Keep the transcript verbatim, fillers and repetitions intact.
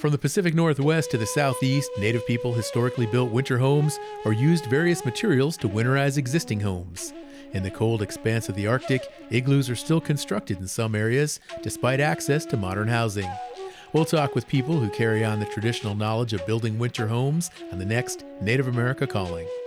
From the Pacific Northwest to the Southeast, Native people historically built winter homes or used various materials to winterize existing homes. In the cold expanse of the Arctic, igloos are still constructed in some areas, despite access to modern housing. We'll talk with people who carry on the traditional knowledge of building winter homes on the next Native America Calling.